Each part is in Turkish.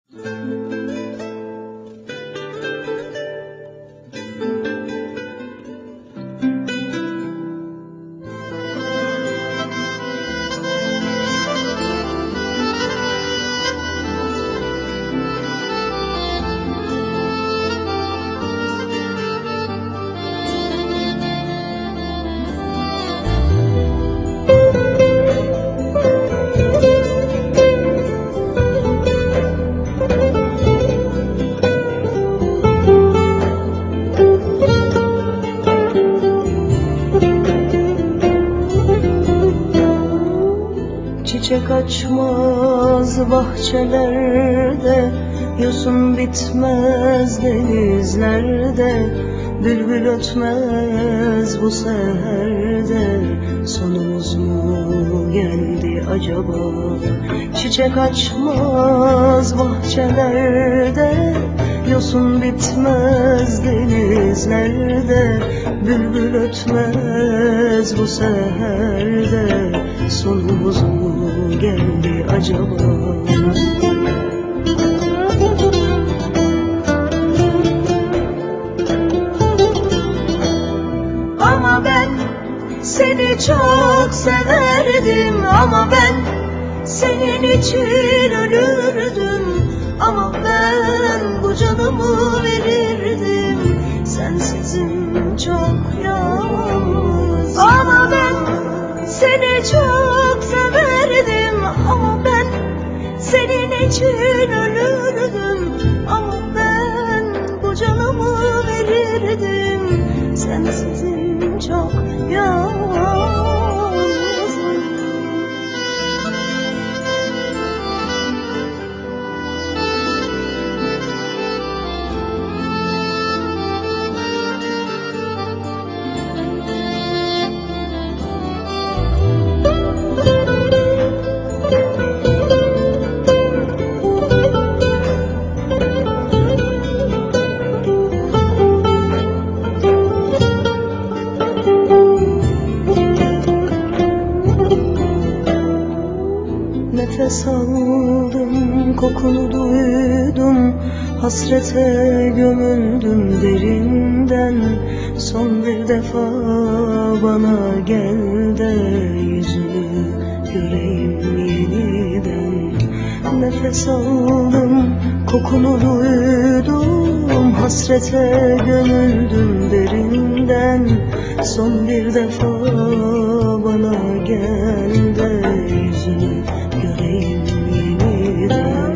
Çiçek açmaz bahçelerde, yosun bitmez denizlerde, bülbül ötmez bu seherde, sonumuz mu geldi acaba? Çiçek açmaz bahçelerde, yosun bitmez denizlerde, bülbül ötmez bu seherde, sonumuz mu geldi acaba? Ama ben seni çok severdim, ama ben senin için ölürdüm, ama ben bu canımı verirdim, sensizim çok yalnız. Ama ben seni çok severdim, ama ben senin için ölürdüm, ama ben bu canımı verirdim, sensizim çok yalnız. Nefes aldım, kokunu duydum, hasrete gömüldüm derinden. Son bir defa bana gel de yüzünü göreyim yeniden. Nefes aldım, kokunu duydum, hasrete gömüldüm derinden. Son bir defa bana gel de yüzünü göreyim yeniden.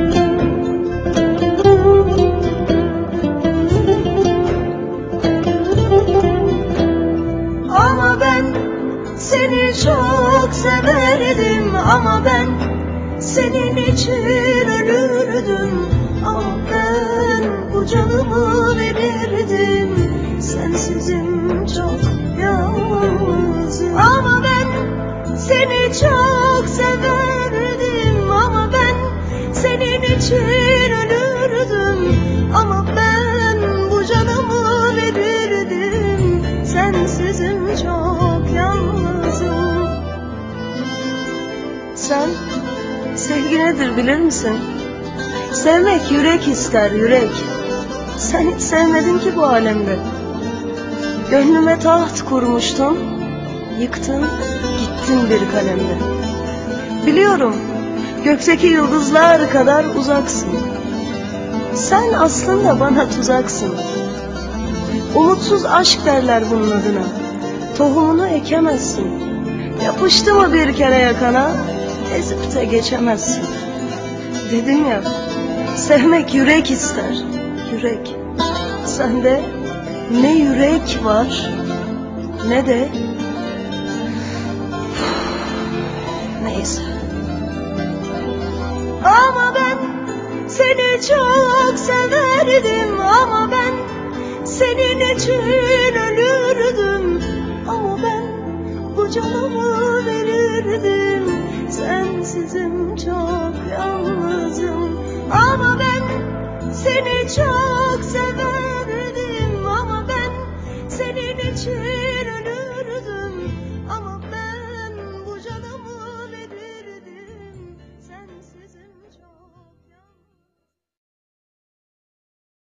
Ama ben seni çok severdim, ama ben senin için ölürdüm, ama ben bu canımı verirdim, sensizim çok yalnızım. Ama ben seni çok severdim, ama ben senin için ölürdüm, ama ben bu canımı verirdim, sensizim çok yalnızım. Sen sevgi nedir bilir misin? Sevmek yürek ister, yürek. Sen hiç sevmedin ki bu alemde. Gönlüme taht kurmuştun, yıktın, gittin bir kalemde. Biliyorum, gökteki yıldızlar kadar uzaksın. Sen aslında bana tuzaksın. Umutsuz aşk derler bunun adına. Tohumunu ekemezsin. Yapıştı mı bir kere yakana, ezip de geçemezsin. Dedim ya, sevmek yürek ister, yürek. Sende ne yürek var, ne de... Neyse. Ama ben seni çok severdim, ama ben senin için ölürdüm, ama ben bu canımı verirdim, sensizim çok yalnızım. Ama ben seni çok